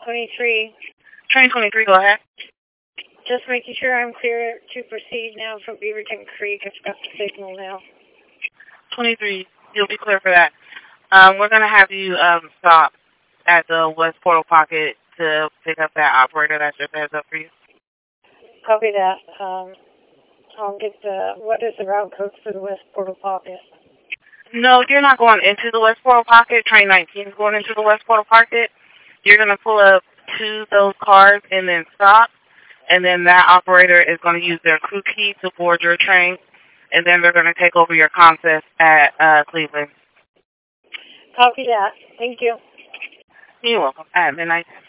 23. Train 23, go ahead. Just making sure I'm clear to proceed now from Beaverton Creek. I've got the signal now. 23, you'll be clear for that. We're going to have you stop at the West Portal Pocket to pick up that operator that just heads up for you. Copy that. I'll get what is the route code for the West Portal Pocket? No, you're not going into the West Portal Pocket. Train 19 is going into the West Portal Pocket. You're going to pull up to those cars and then stop. And then that operator is going to use their crew key to board your train. And then they're going to take over your contest at Cleveland. Copy that. Thank you. You're welcome. At midnight.